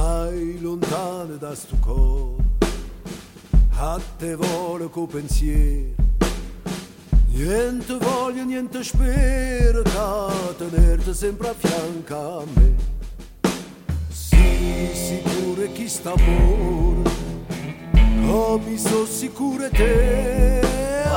vai lontano da sto cor, a te vuole co pensiero, niente voglio, niente spero, da tenerti sempre a fianco a me. Sii sicuro che sta amore, oh mi so sicuro te.